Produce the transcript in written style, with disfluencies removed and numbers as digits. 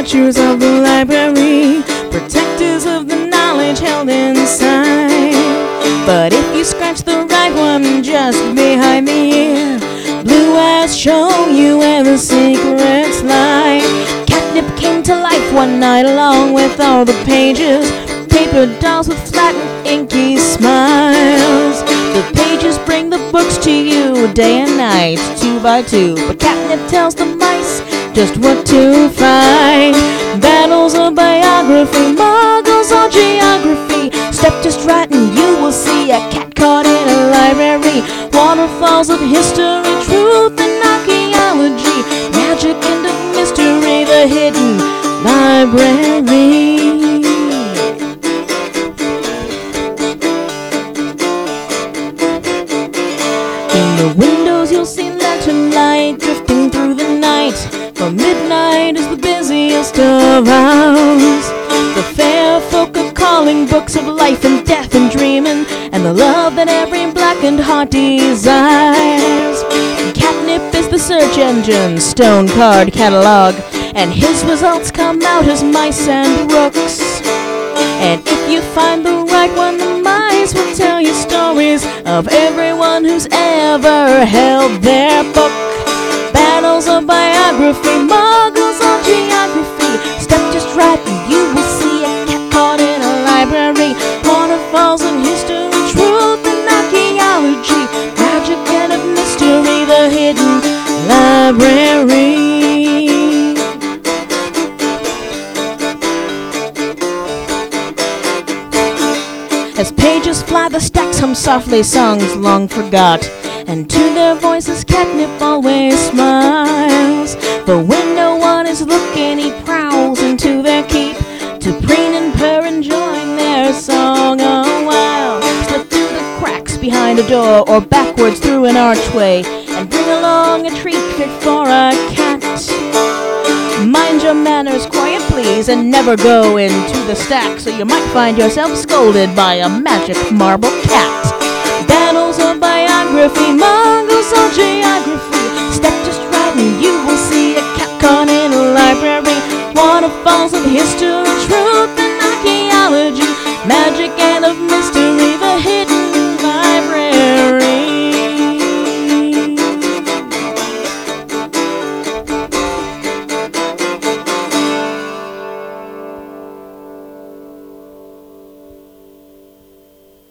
watchers of the library, protectors of the knowledge held inside. But if you scratch the right one just behind the ear, blue eyes show you where the secrets lie. Catnip came to life one night along with all the pages, paper dolls with flat and inky smiles. The pages bring the books to you day and night, 2 by 2. But Catnip tells the mice just what to find. Battles of biography, muggles or geography. Step just right and you will see a cat caught in a library. Waterfalls of history, truth and archaeology, magic and of mystery, the hidden library. In the windows you'll see lantern light drifting through the night, for midnight is the busiest of hours. The fair folk are calling books of life and death and dreaming, and the love that every blackened heart desires. Catnip is the search engine, stone card catalog, and his results come out as mice and rooks. And if you find the right one, the mice will tell you stories of everyone who's ever held their book. Battles of biography, muggles or geography. Step just right and you will see a cat caught in a library. Waterfalls of history, truth and archaeology, magic and of mystery, the hidden library. As pages fly, the stacks hum softly songs long forgot, and to their voices Catnip always smiles. But when no one is looking, he prowls into their keep to preen and purr, enjoying their song a while. Slip through the cracks behind a door or backwards through an archway, and bring along a treat fit for a cat. Mind your manners, quiet please, and never go into the stacks, or you might find yourself scolded by a magic marble cat. Battles of biography, muggles or geography. Step just right and you will see a cat caught in a library. Waterfalls of history, truth and archaeology, magic and of mystery,